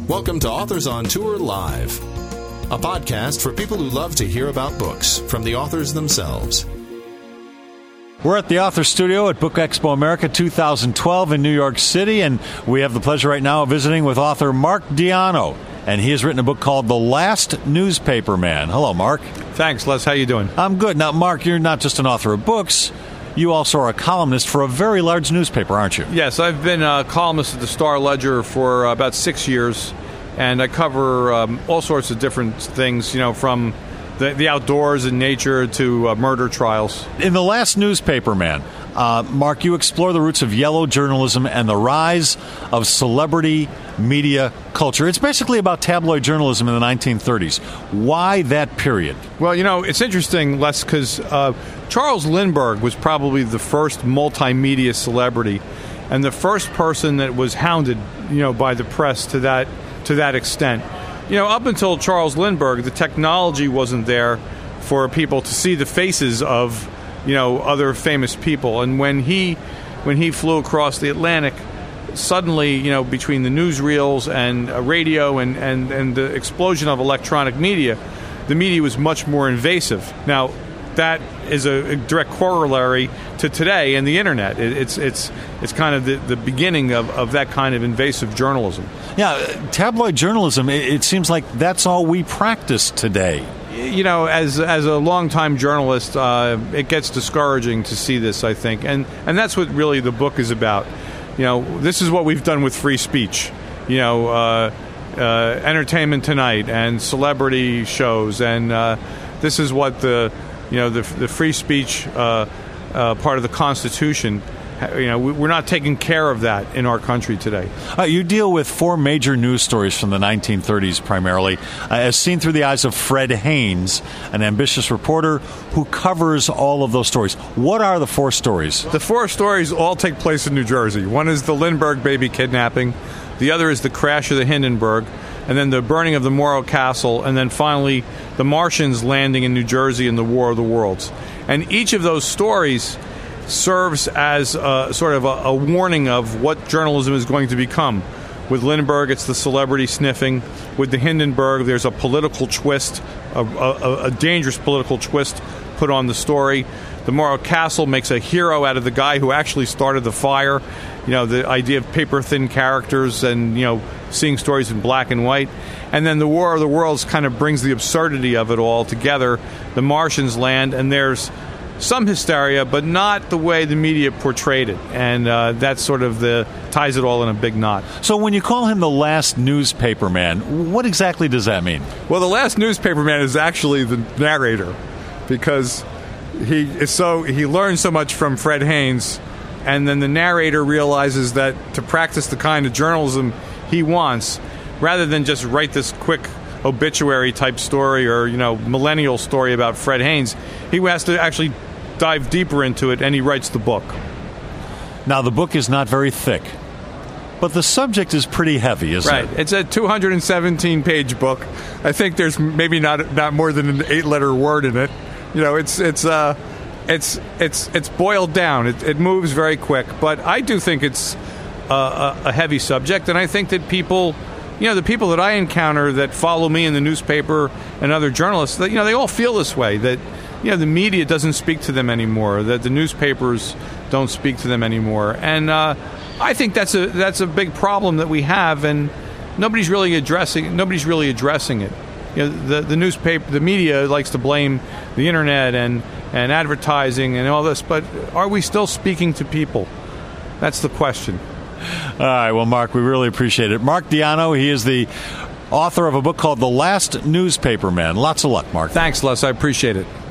Welcome to Authors on Tour Live, a podcast for people who love to hear about books from the authors themselves. We're at the Author Studio at Book Expo America 2012 in New York City, and we have the pleasure right now of visiting with author Mark Diano. And he has written a book called The Last Newspaper Man. Hello, Mark. Thanks, Les. How you doing? I'm good. Now, Mark, you're not just an author of books. You also are a columnist for a very large newspaper, aren't you? Yes, I've been a columnist at the Star-Ledger for about 6 years, and I cover all sorts of different things, from the outdoors and nature to murder trials. In The Last Newspaper Man, Mark, you explore the roots of yellow journalism and the rise of celebrity media culture. It's basically about tabloid journalism in the 1930s. Why that period? Well, it's interesting, Les, because Charles Lindbergh was probably the first multimedia celebrity and the first person that was hounded, by the press to that extent. Up until Charles Lindbergh, the technology wasn't there for people to see the faces of, other famous people. And when he flew across the Atlantic, suddenly, between the newsreels and radio and the explosion of electronic media, the media was much more invasive. Now, that is a direct corollary to today and the internet. It's kind of the beginning of that kind of invasive journalism. Yeah, tabloid journalism, it seems like that's all we practice today. As a longtime journalist, it gets discouraging to see this, I think. And that's what really the book is about. This is what we've done with free speech. Entertainment Tonight and celebrity shows. And this is what the free speech part of the Constitution, we're not taking care of that in our country today. You deal with four major news stories from the 1930s primarily, as seen through the eyes of Fred Haines, an ambitious reporter who covers all of those stories. What are the four stories? The four stories all take place in New Jersey. One is the Lindbergh baby kidnapping. The other is the crash of the Hindenburg. And then the burning of the Morro Castle, and then finally the Martians landing in New Jersey in the War of the Worlds. And each of those stories serves as sort of a warning of what journalism is going to become. With Lindbergh, it's the celebrity sniffing. With the Hindenburg, there's a political twist, a dangerous political twist put on the story. The Morro Castle makes a hero out of the guy who actually started the fire. The idea of paper-thin characters and, seeing stories in black and white. And then the War of the Worlds kind of brings the absurdity of it all together. The Martians land, and there's some hysteria, but not the way the media portrayed it. And that's sort of ties it all in a big knot. So when you call him the last newspaper man, what exactly does that mean? Well, the last newspaper man is actually the narrator, because he learned so much from Fred Haines, and then the narrator realizes that to practice the kind of journalism he wants, rather than just write this quick obituary type story or millennial story about Fred Haines, he has to actually dive deeper into it, and he writes the book. Now, the book is not very thick, but the subject is pretty heavy, isn't it? Right. It's a 217-page book. I think there's maybe not more than an 8-letter word in it. It's boiled down. It moves very quick, but I do think it's a heavy subject, and I think that people, the people that I encounter that follow me in the newspaper and other journalists, that they all feel this way. That the media doesn't speak to them anymore. That the newspapers don't speak to them anymore, and I think that's a big problem that we have, and nobody's really addressing it. The newspaper, the media likes to blame the internet and advertising and all this, but are we still speaking to people? That's the question. All right, well, Mark, we really appreciate it. Mark Diano, he is the author of a book called The Last Newspaper Man. Lots of luck, Mark. Thanks, Les. I appreciate it.